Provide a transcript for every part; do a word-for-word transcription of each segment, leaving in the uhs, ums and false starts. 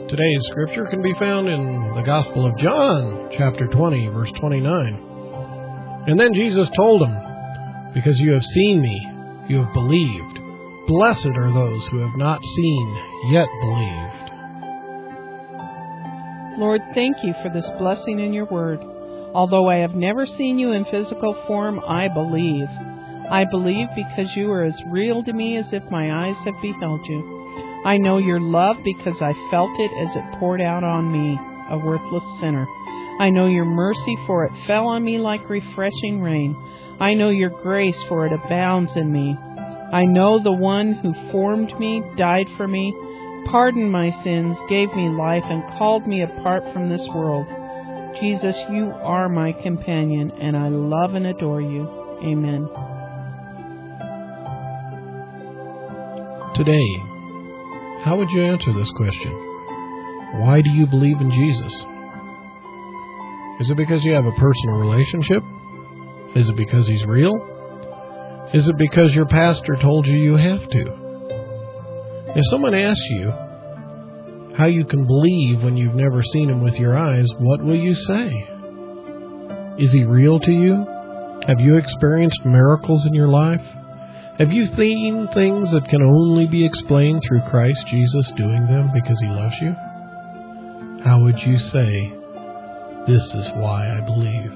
Today's scripture can be found in the Gospel of John, chapter twenty, verse twenty-nine. And then Jesus told them, "Because you have seen me, you have believed. Blessed are those who have not seen, yet believed." Lord, thank you for this blessing in your word. Although I have never seen you in physical form, I believe. I believe because you are as real to me as if my eyes have beheld you. I know your love because I felt it as it poured out on me, a worthless sinner. I know your mercy, for it fell on me like refreshing rain. I know your grace, for it abounds in me. I know the one who formed me, died for me, pardoned my sins, gave me life, and called me apart from this world. Jesus, you are my companion, and I love and adore you. Amen. Today, how would you answer this question? Why do you believe in Jesus? Is it because you have a personal relationship? Is it because he's real? Is it because your pastor told you you have to? If someone asks you how you can believe when you've never seen him with your eyes, what will you say? Is he real to you? Have you experienced miracles in your life? Have you seen things that can only be explained through Christ Jesus doing them because he loves you? How would you say, "This is why I believe"?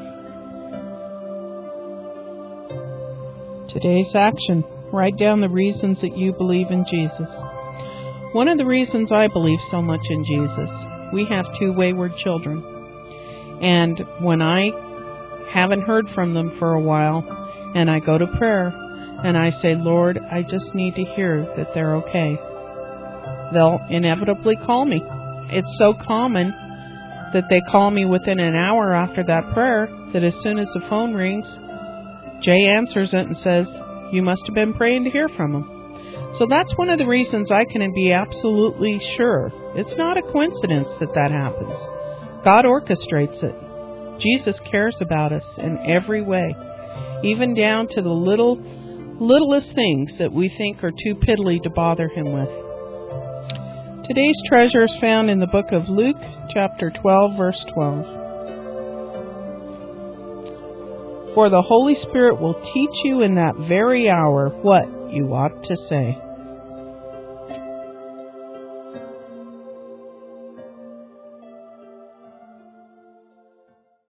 Today's action. Write down the reasons that you believe in Jesus. One of the reasons I believe so much in Jesus, we have two wayward children. And when I haven't heard from them for a while, and I go to prayer, and I say, "Lord, I just need to hear that they're okay," they'll inevitably call me. It's so common that they call me within an hour after that prayer that as soon as the phone rings, Jay answers it and says, "You must have been praying to hear from him." So that's one of the reasons I can be absolutely sure. It's not a coincidence that that happens. God orchestrates it. Jesus cares about us in every way, even down to the little, littlest things that we think are too piddly to bother him with. Today's treasure is found in the book of Luke, chapter twelve, verse twelve. For the Holy Spirit will teach you in that very hour what you ought to say.